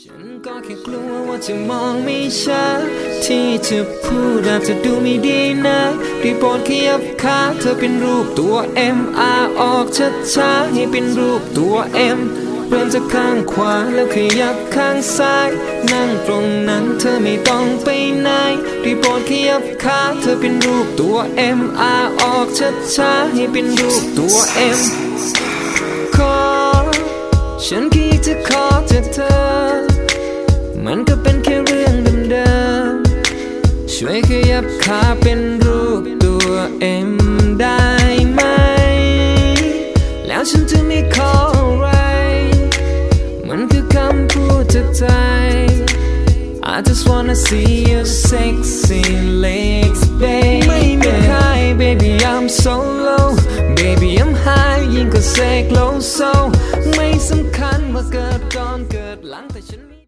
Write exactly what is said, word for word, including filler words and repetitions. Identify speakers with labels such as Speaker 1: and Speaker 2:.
Speaker 1: ฉันก็แค่กลัวว่าจะมองไม่ชัดที่จะพูดอาจจะดูไม่ดีนะได้โปรดขยับขาเธอเป็นรูปตัว M R ออกช้าๆให้เป็นรูปตัว M เริ่มจากข้างขวาแล้วขยับข้างซ้ายนั่งตรงนั้นเธอไม่ต้องไปไหนได้โปรดขยับขาเธอเป็นรูปตัว M R ออกช้าๆให้เป็นรูปตัว M ขอฉันแค่อยากจะขอจากเธอมันก็เป็นแค่เรื่องเดิมๆช่วยขยับขาเป็นรูปตัว M ได้ไหมแล้วฉันจะไม่ขออะไรมันคือคำพูดจากใจ I just wanna see your sexy legs baby ไม่มีใคร baby I'm so low baby I'm high ยิ่งกว่าเสกโลโซไม่สำคัญว่าเกิดก่อนเกิดหลังแต่ฉัน